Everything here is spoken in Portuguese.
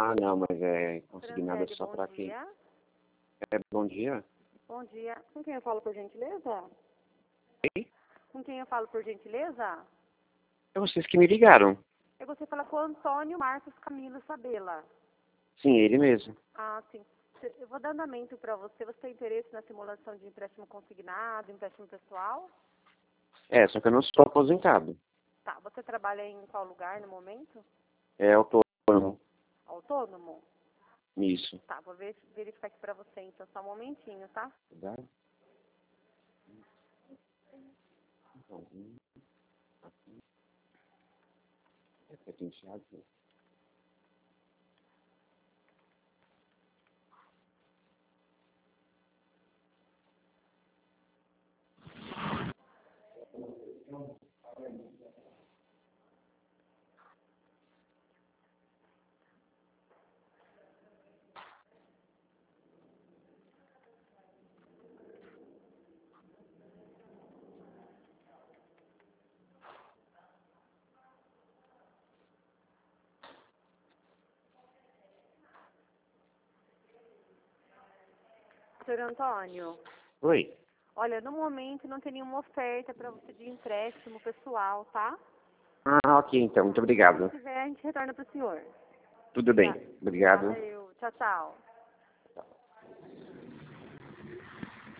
Ah, não, mas consignado Franciele, só bom para quem... dia. Bom dia. Bom dia. Com quem eu falo, por gentileza? Ei? Com quem eu falo, por gentileza? É vocês que me ligaram. É você fala com o Antônio Marcos Camilo Sabela. Sim, ele mesmo. Ah, sim. Eu vou dar andamento para você. Você tem interesse na simulação de empréstimo consignado, empréstimo pessoal? Só que eu não sou aposentado. Tá. Você trabalha em qual lugar no momento? É autônomo. Autônomo? Isso. Tá, vou verificar aqui para você, então. Só um momentinho, tá? Tá? É penteado. Senhor Antônio, Oi. olha, no momento não tem nenhuma oferta para você de empréstimo pessoal, tá? Ah, ok, então. Muito obrigado. Se tiver, a gente retorna para o senhor. Tudo bem. Tá. Obrigado. Valeu. Tchau, tchau.